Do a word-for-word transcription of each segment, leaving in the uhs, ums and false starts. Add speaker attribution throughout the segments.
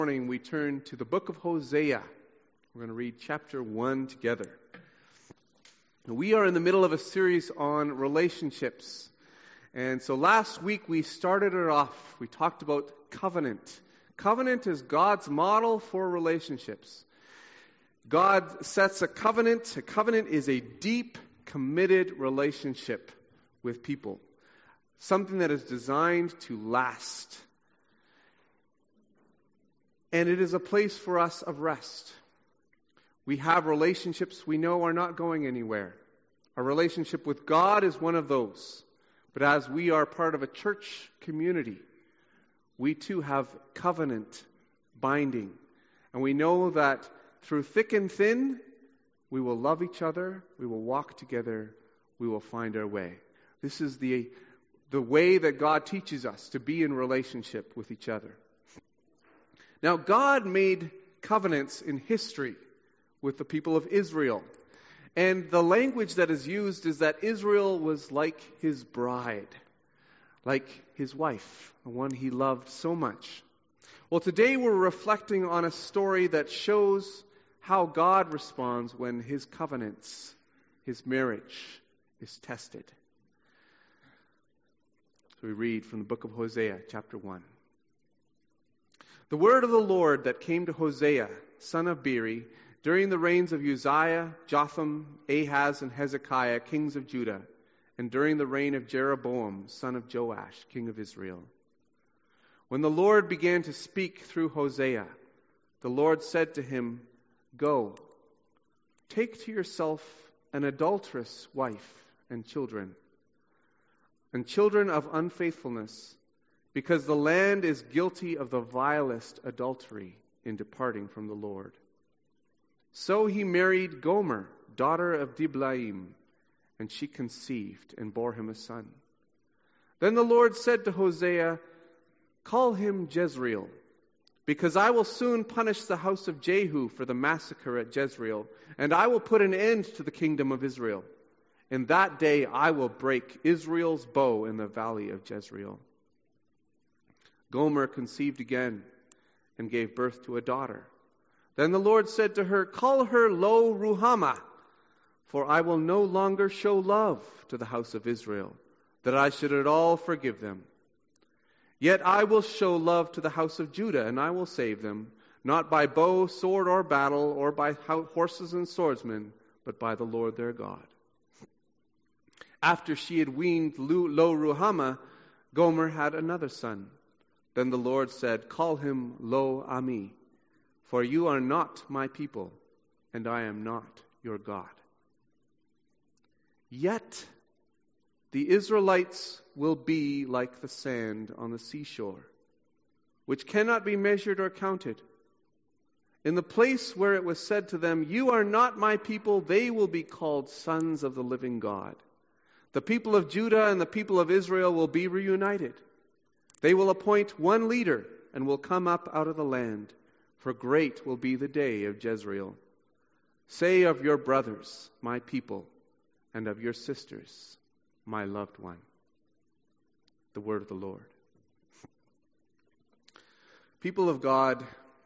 Speaker 1: Morning we turn to the book of Hosea. We're going to read chapter one together. We are in the middle of a series on relationships. And so last week we started it off. We talked about covenant. Covenant is God's model for relationships. God sets a covenant. A covenant is a deep, committed relationship with people. Something that is designed to last. And it is a place for us of rest. We have relationships we know are not going anywhere. Our relationship with God is one of those. But as we are part of a church community, we too have covenant binding. And we know that through thick and thin, we will love each other, we will walk together, we will find our way. This is the, the way that God teaches us to be in relationship with each other. Now, God made covenants in history with the people of Israel. And the language that is used is that Israel was like his bride, like his wife, the one he loved so much. Well, today we're reflecting on a story that shows how God responds when his covenants, his marriage, is tested. So we read from the book of Hosea, chapter one. The word of the Lord that came to Hosea, son of Beeri, during the reigns of Uzziah, Jotham, Ahaz, and Hezekiah, kings of Judah, and during the reign of Jeroboam, son of Joash, king of Israel. When the Lord began to speak through Hosea, the Lord said to him, "Go, take to yourself an adulterous wife and children, and children of unfaithfulness, because the land is guilty of the vilest adultery in departing from the Lord." So he married Gomer, daughter of Diblaim, and she conceived and bore him a son. Then the Lord said to Hosea, "Call him Jezreel, because I will soon punish the house of Jehu for the massacre at Jezreel, and I will put an end to the kingdom of Israel. In that day I will break Israel's bow in the valley of Jezreel." Gomer conceived again and gave birth to a daughter. Then the Lord said to her, "Call her Lo Ruhamah, for I will no longer show love to the house of Israel, that I should at all forgive them. Yet I will show love to the house of Judah, and I will save them, not by bow, sword, or battle, or by horses and swordsmen, but by the Lord their God." After she had weaned Lo Ruhamah, Gomer had another son. Then the Lord said, "Call him Lo Ami, for you are not my people, and I am not your God." Yet the Israelites will be like the sand on the seashore, which cannot be measured or counted. In the place where it was said to them, "You are not my people," they will be called sons of the living God. The people of Judah and the people of Israel will be reunited. They will appoint one leader and will come up out of the land, for great will be the day of Jezreel. Say of your brothers, "My people," and of your sisters, "My loved one." The word of the Lord. People of God,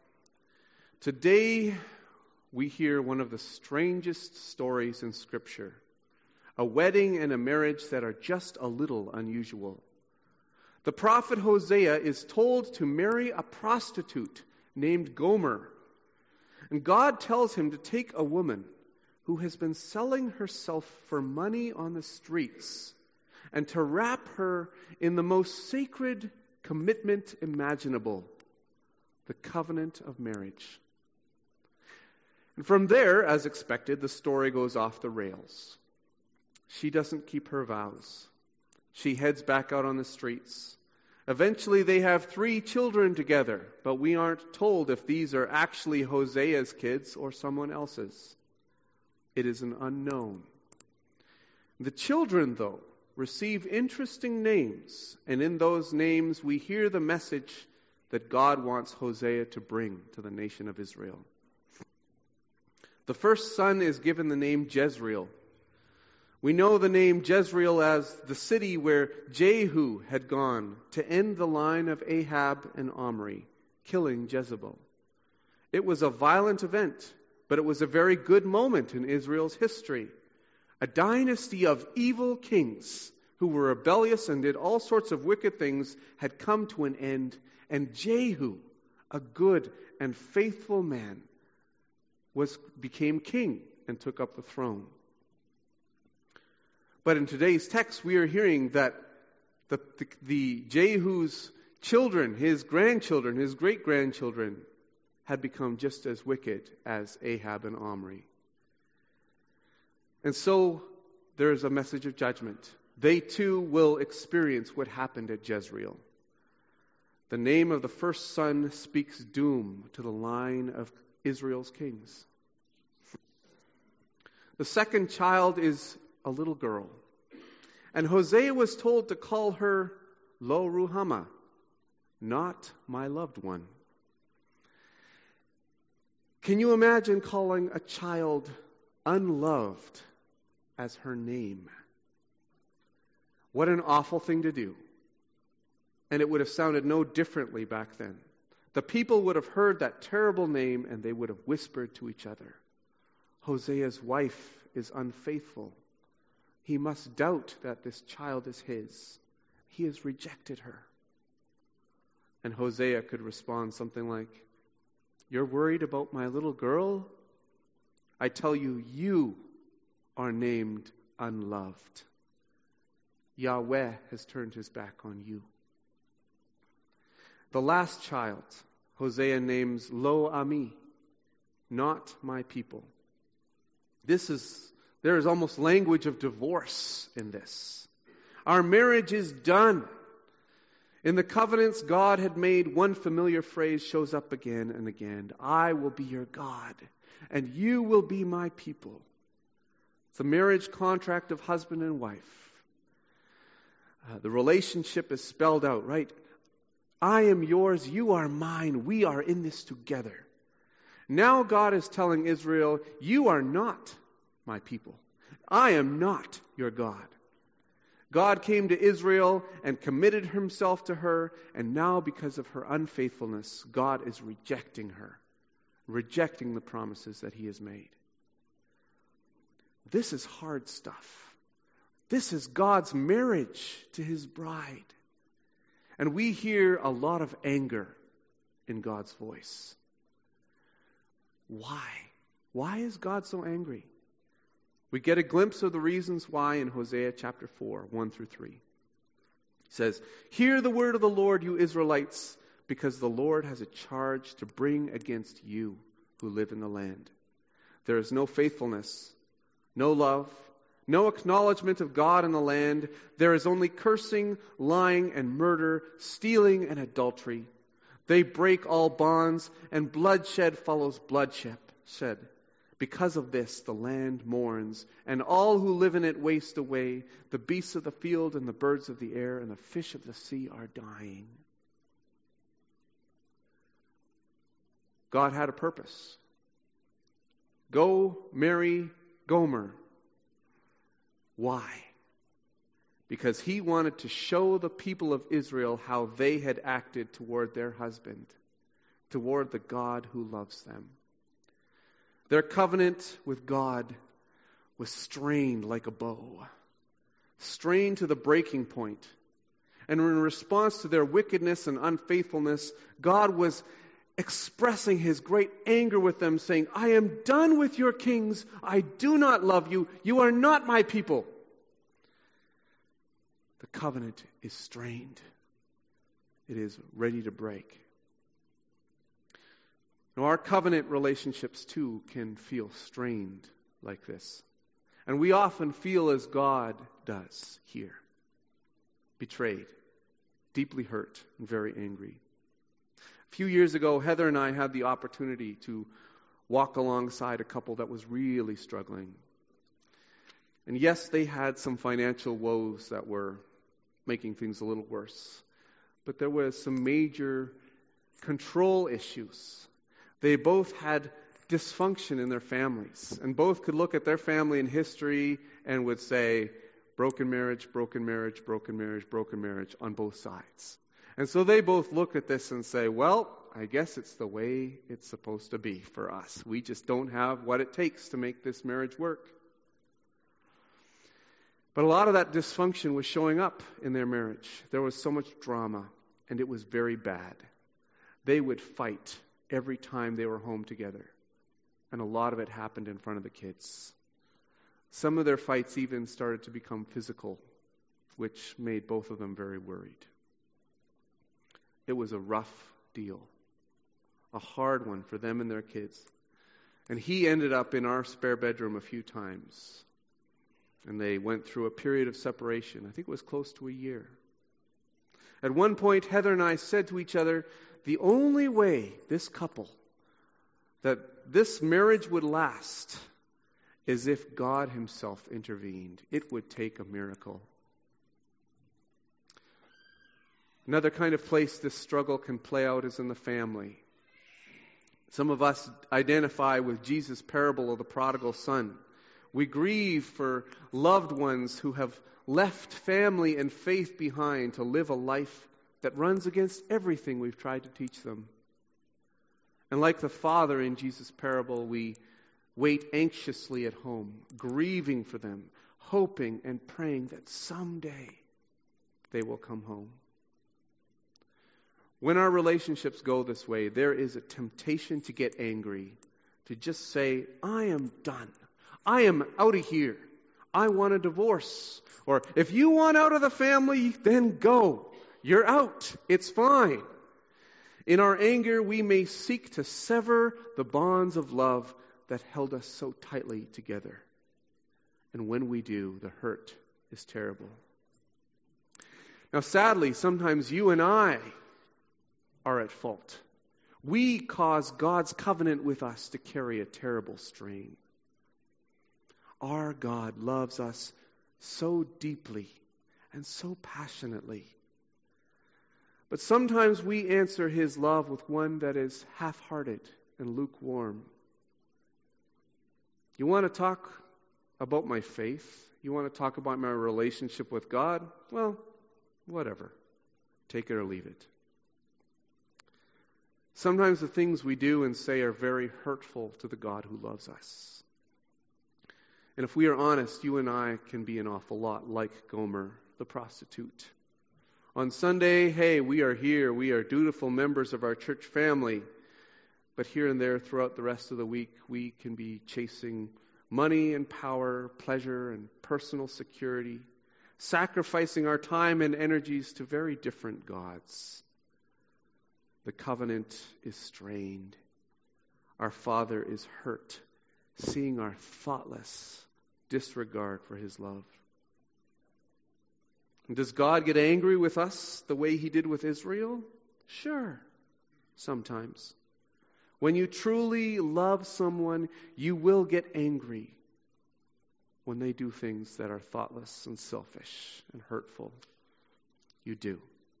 Speaker 1: today we hear one of the strangest stories in Scripture. A wedding and a marriage that are just a little unusual. The prophet Hosea is told to marry a prostitute named Gomer. And God tells him to take a woman who has been selling herself for money on the streets and to wrap her in the most sacred commitment imaginable, the covenant of marriage. And from there, as expected, the story goes off the rails. She doesn't keep her vows. She heads back out on the streets. Eventually they have three children together, but we aren't told if these are actually Hosea's kids or someone else's. It is an unknown. The children, though, receive interesting names, and in those names we hear the message that God wants Hosea to bring to the nation of Israel. The first son is given the name Jezreel. We know the name Jezreel as the city where Jehu had gone to end the line of Ahab and Omri, killing Jezebel. It was a violent event, but it was a very good moment in Israel's history. A dynasty of evil kings who were rebellious and did all sorts of wicked things had come to an end, and Jehu, a good and faithful man, was became king and took up the throne. But in today's text, we are hearing that the, the, the Jehu's children, his grandchildren, his great-grandchildren, had become just as wicked as Ahab and Omri. And so there is a message of judgment. They too will experience what happened at Jezreel. The name of the first son speaks doom to the line of Israel's kings. The second child is a little girl. And Hosea was told to call her Lo Ruhamah, not my loved one. Can you imagine calling a child unloved as her name? What an awful thing to do. And it would have sounded no differently back then. The people would have heard that terrible name and they would have whispered to each other, Hosea's wife is unfaithful. He must doubt that this child is his. He has rejected her. And Hosea could respond something like, you're worried about my little girl? I tell you, you are named unloved. Yahweh has turned his back on you. The last child, Hosea names Lo Ami, not my people. This is, there is almost language of divorce in this. Our marriage is done. In the covenants God had made, one familiar phrase shows up again and again. I will be your God, and you will be my people. It's a marriage contract of husband and wife. Uh, the relationship is spelled out, right? I am yours, you are mine, we are in this together. Now God is telling Israel, you are not my people. I am not your God. God came to Israel and committed himself to her, and now because of her unfaithfulness, God is rejecting her, rejecting the promises that he has made. This is hard stuff. This is God's marriage to his bride. And we hear a lot of anger in God's voice. Why? Why is God so angry? We get a glimpse of the reasons why in Hosea chapter four, one through three. It says, hear the word of the Lord, you Israelites, because the Lord has a charge to bring against you who live in the land. There is no faithfulness, no love, no acknowledgement of God in the land. There is only cursing, lying, and murder, stealing, and adultery. They break all bonds, and bloodshed follows bloodshed. Because of this, the land mourns, and all who live in it waste away. The beasts of the field and the birds of the air and the fish of the sea are dying. God had a purpose. Go marry Gomer. Why? Because he wanted to show the people of Israel how they had acted toward their husband, toward the God who loves them. Their covenant with God was strained like a bow, strained to the breaking point. And in response to their wickedness and unfaithfulness, God was expressing his great anger with them, saying, I am done with your kings. I do not love you. You are not my people. The covenant is strained. It is ready to break. Now, our covenant relationships, too, can feel strained like this. And we often feel as God does here. Betrayed, deeply hurt, and very angry. A few years ago, Heather and I had the opportunity to walk alongside a couple that was really struggling. And yes, they had some financial woes that were making things a little worse. But there was some major control issues. They both had dysfunction in their families. And both could look at their family and history and would say, broken marriage, broken marriage, broken marriage, broken marriage on both sides. And so they both look at this and say, well, I guess it's the way it's supposed to be for us. We just don't have what it takes to make this marriage work. But a lot of that dysfunction was showing up in their marriage. There was so much drama, and it was very bad. They would fight every time they were home together. And a lot of it happened in front of the kids. Some of their fights even started to become physical, which made both of them very worried. It was a rough deal, a hard one for them and their kids. And he ended up in our spare bedroom a few times. And they went through a period of separation. I think it was close to a year. At one point, Heather and I said to each other, the only way this couple, that this marriage would last, is if God himself intervened. It would take a miracle. Another kind of place this struggle can play out is in the family. Some of us identify with Jesus' parable of the prodigal son. We grieve for loved ones who have left family and faith behind to live a life that runs against everything we've tried to teach them. And like the father in Jesus' parable, we wait anxiously at home, grieving for them, hoping and praying that someday they will come home. When our relationships go this way, there is a temptation to get angry, to just say, I am done. I am out of here. I want a divorce. Or if you want out of the family, then go. You're out. It's fine. In our anger, we may seek to sever the bonds of love that held us so tightly together. And when we do, the hurt is terrible. Now, sadly, sometimes you and I are at fault. We cause God's covenant with us to carry a terrible strain. Our God loves us so deeply and so passionately. But sometimes we answer his love with one that is half-hearted and lukewarm. You want to talk about my faith? You want to talk about my relationship with God? Well, whatever. Take it or leave it. Sometimes the things we do and say are very hurtful to the God who loves us. And if we are honest, you and I can be an awful lot like Gomer, the prostitute. On Sunday, hey, we are here. We are dutiful members of our church family. But here and there, throughout the rest of the week, we can be chasing money and power, pleasure and personal security, sacrificing our time and energies to very different gods. The covenant is strained. Our Father is hurt, seeing our thoughtless disregard for his love. And does God get angry with us the way he did with Israel? Sure, sometimes. When you truly love someone, you will get angry when they do things that are thoughtless and selfish and hurtful. You do.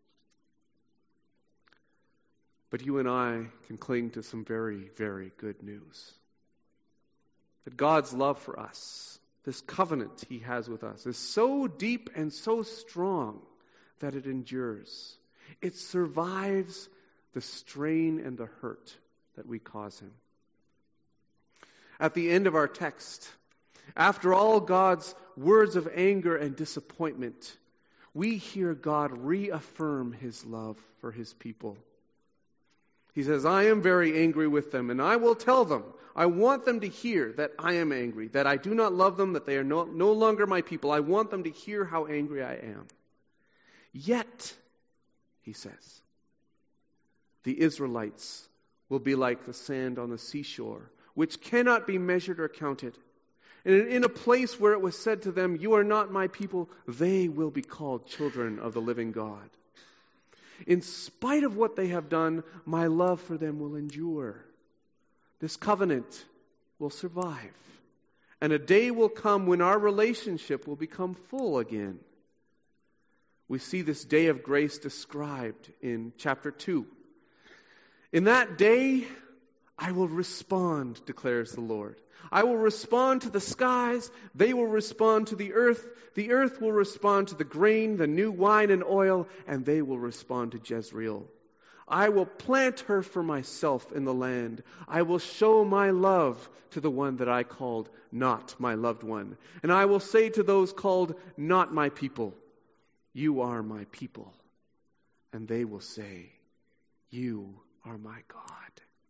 Speaker 1: But you and I can cling to some very, very good news. That God's love for us, this covenant he has with us, is so deep and so strong that it endures. It survives the strain and the hurt that we cause him. At the end of our text, after all God's words of anger and disappointment, we hear God reaffirm his love for his people. He says, I am very angry with them, and I will tell them. I want them to hear that I am angry, that I do not love them, that they are no, no longer my people. I want them to hear how angry I am. Yet, he says, the Israelites will be like the sand on the seashore, which cannot be measured or counted. And in a place where it was said to them, you are not my people, they will be called children of the living God. In spite of what they have done, my love for them will endure. This covenant will survive. And a day will come when our relationship will become full again. We see this day of grace described in chapter two. In that day, I will respond, declares the Lord. I will respond to the skies. They will respond to the earth. The earth will respond to the grain, the new wine and oil, and they will respond to Jezreel. I will plant her for myself in the land. I will show my love to the one that I called not my loved one. And I will say to those called not my people, you are my people. And they will say, you are my God.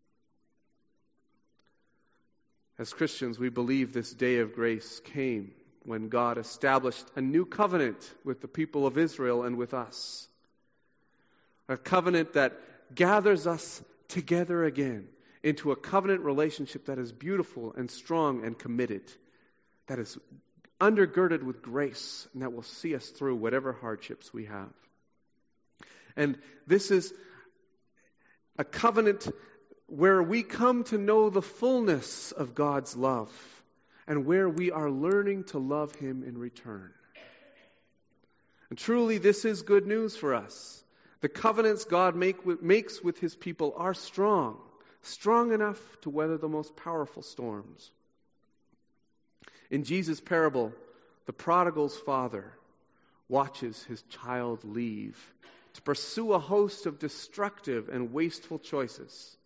Speaker 1: As Christians, we believe this day of grace came when God established a new covenant with the people of Israel and with us. A covenant that gathers us together again into a covenant relationship that is beautiful and strong and committed, that is undergirded with grace, and that will see us through whatever hardships we have. And this is a covenant where we come to know the fullness of God's love and where we are learning to love Him in return. And truly, this is good news for us. The covenants God make with, makes with His people are strong, strong enough to weather the most powerful storms. In Jesus' parable, the prodigal's father watches his child leave to pursue a host of destructive and wasteful choices.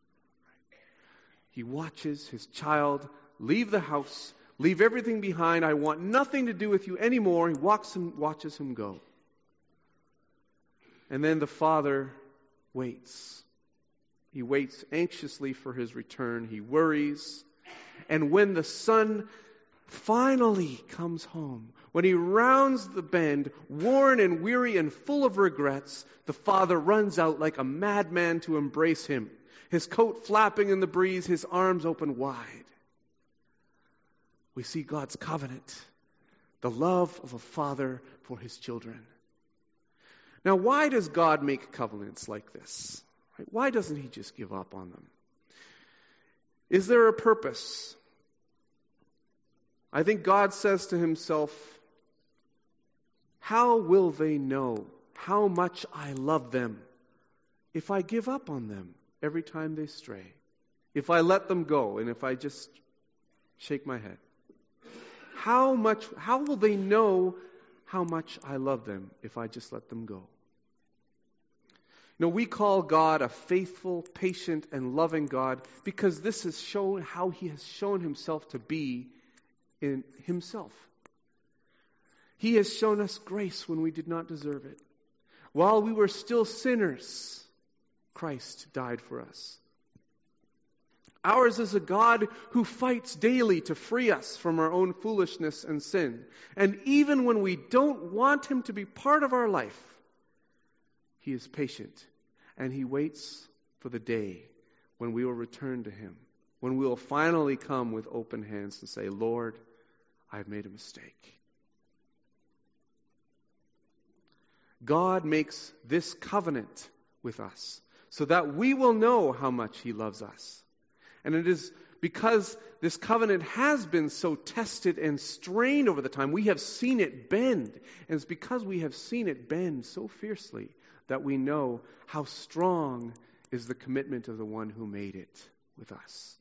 Speaker 1: He watches his child leave the house, leave everything behind. I want nothing to do with you anymore. He walks and watches him go. And then the father waits. He waits anxiously for his return. He worries. And when the son finally comes home, when he rounds the bend, worn and weary and full of regrets, the father runs out like a madman to embrace him, his coat flapping in the breeze, his arms open wide. We see God's covenant, the love of a father for his children. Now, why does God make covenants like this? Why doesn't He just give up on them? Is there a purpose? I think God says to Himself, how will they know how much I love them if I give up on them every time they stray? If I let them go and if I just shake my head? How much, how will they know how much I love them if I just let them go? You know, we call God a faithful, patient, and loving God because this has shown how He has shown Himself to be in Himself. He has shown us grace when we did not deserve it. While we were still sinners, Christ died for us. Ours is a God who fights daily to free us from our own foolishness and sin. And even when we don't want Him to be part of our life, He is patient and He waits for the day when we will return to Him, when we will finally come with open hands and say, Lord, I've made a mistake. God makes this covenant with us so that we will know how much He loves us. And it is because this covenant has been so tested and strained over the time, we have seen it bend. And it's because we have seen it bend so fiercely that we know how strong is the commitment of the one who made it with us.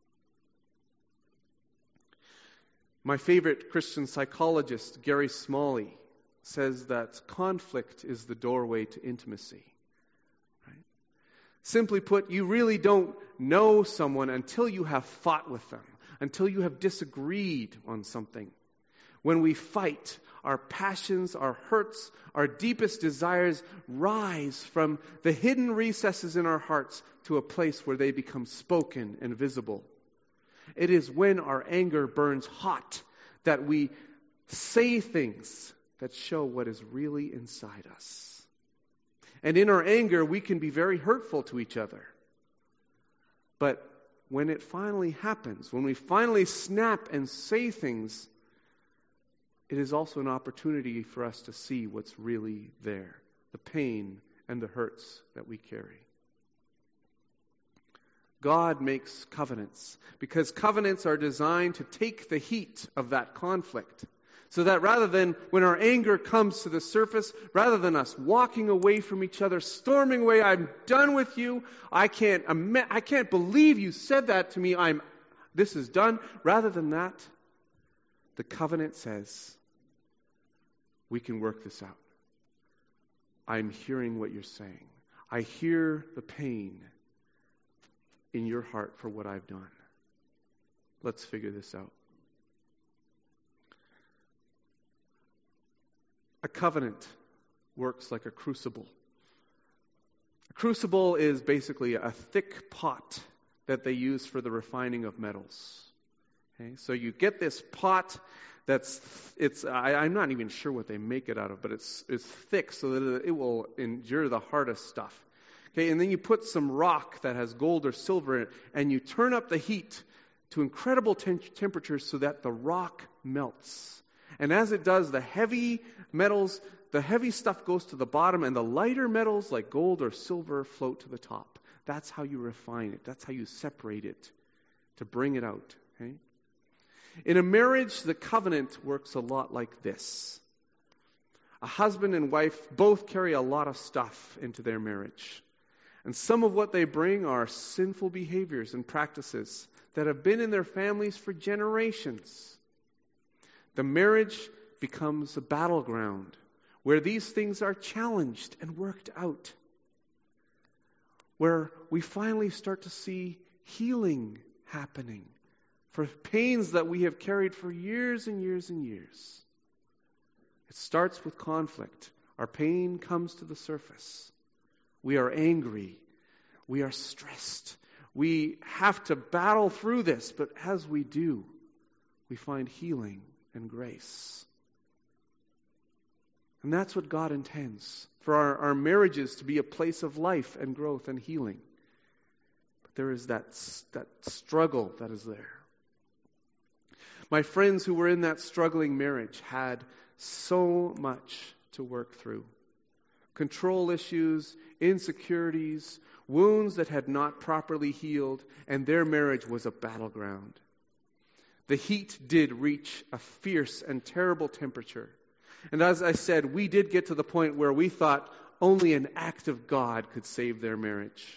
Speaker 1: My favorite Christian psychologist, Gary Smalley, says that conflict is the doorway to intimacy. Right? Simply put, you really don't know someone until you have fought with them, until you have disagreed on something. When we fight, our passions, our hurts, our deepest desires rise from the hidden recesses in our hearts to a place where they become spoken and visible. It is when our anger burns hot that we say things that show what is really inside us. And in our anger, we can be very hurtful to each other. But when it finally happens, when we finally snap and say things, it is also an opportunity for us to see what's really there, the pain and the hurts that we carry. God makes covenants because covenants are designed to take the heat of that conflict. So that rather than, when our anger comes to the surface, rather than us walking away from each other, storming away, I'm done with you, I can't, I can't believe you said that to me, I'm, this is done. Rather than that, the covenant says, we can work this out. I'm hearing what you're saying. I hear the pain in your heart for what I've done. Let's figure this out. A covenant works like a crucible. A crucible is basically a thick pot that they use for the refining of metals. Okay? So you get this pot that's, it's, I, I'm not even sure what they make it out of, but it's, it's thick so that it will endure the hardest stuff. Okay, and then you put some rock that has gold or silver in it, and you turn up the heat to incredible tem- temperatures so that the rock melts. And as it does, the heavy metals, the heavy stuff goes to the bottom, and the lighter metals like gold or silver float to the top. That's how you refine it. That's how you separate it to bring it out. Okay? In a marriage, the covenant works a lot like this. A husband and wife both carry a lot of stuff into their marriage. And some of what they bring are sinful behaviors and practices that have been in their families for generations. The marriage becomes a battleground where these things are challenged and worked out, where we finally start to see healing happening for pains that we have carried for years and years and years. It starts with conflict. Our pain comes to the surface. We are angry. We are stressed. We have to battle through this, but as we do, we find healing and grace. And that's what God intends, for our, our marriages to be a place of life and growth and healing. But there is that, that struggle that is there. My friends who were in that struggling marriage had so much to work through. Control issues, insecurities, wounds that had not properly healed, and their marriage was a battleground. The heat did reach a fierce and terrible temperature. And as I said, we did get to the point where we thought only an act of God could save their marriage.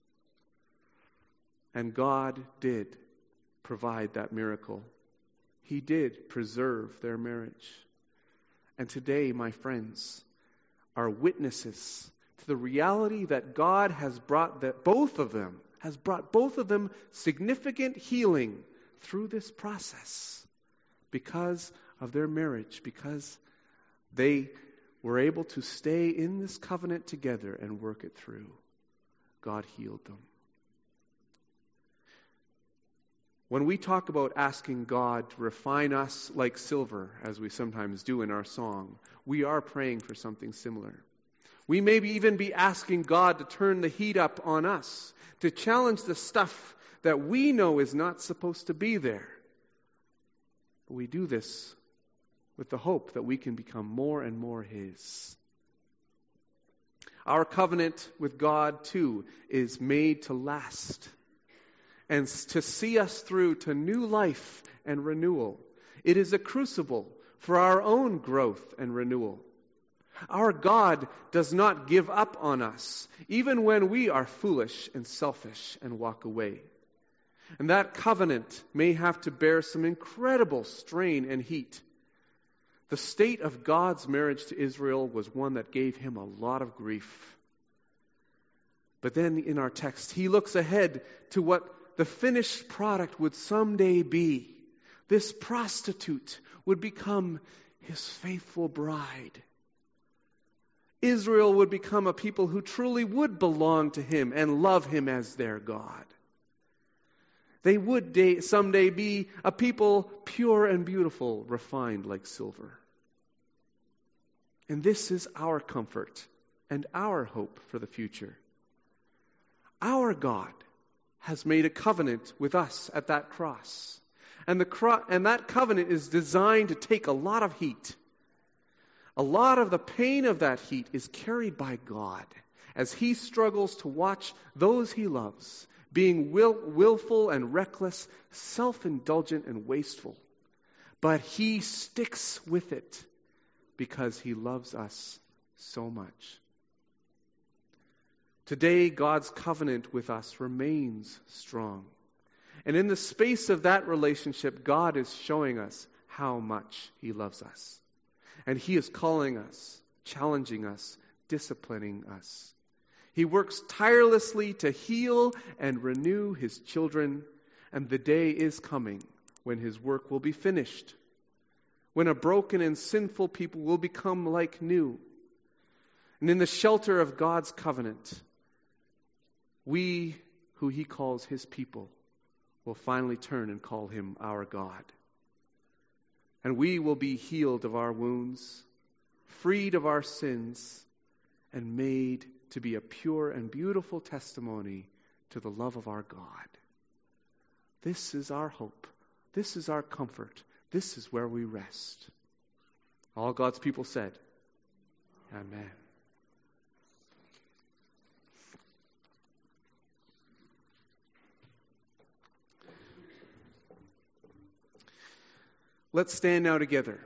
Speaker 1: And God did provide that miracle. He did preserve their marriage. And today, my friends, are witnesses to the reality that God has brought that both of them, has brought both of them significant healing through this process because of their marriage, because they were able to stay in this covenant together and work it through. God healed them. When we talk about asking God to refine us like silver, as we sometimes do in our song, we are praying for something similar. We may even be asking God to turn the heat up on us, to challenge the stuff that we know is not supposed to be there. But we do this with the hope that we can become more and more His. Our covenant with God, too, is made to last and to see us through to new life and renewal. It is a crucible for our own growth and renewal. Our God does not give up on us, even when we are foolish and selfish and walk away. And that covenant may have to bear some incredible strain and heat. The state of God's marriage to Israel was one that gave Him a lot of grief. But then in our text, He looks ahead to what the finished product would someday be. This prostitute would become His faithful bride. Israel would become a people who truly would belong to Him and love Him as their God. They would day, someday be a people pure and beautiful, refined like silver. And this is our comfort and our hope for the future. Our God has made a covenant with us at that cross. And, the cro- and that covenant is designed to take a lot of heat. A lot of the pain of that heat is carried by God as He struggles to watch those He loves being will, willful and reckless, self-indulgent and wasteful. But He sticks with it because He loves us so much. Today, God's covenant with us remains strong. And in the space of that relationship, God is showing us how much He loves us. And He is calling us, challenging us, disciplining us. He works tirelessly to heal and renew his children, and the day is coming when his work will be finished, when a broken and sinful people will become like new. And in the shelter of God's covenant, we, who he calls his people, will finally turn and call him our God. And we will be healed of our wounds, freed of our sins, and made to be a pure and beautiful testimony to the love of our God. This is our hope. This is our comfort. This is where we rest. All God's people said, Amen. Let's stand now together.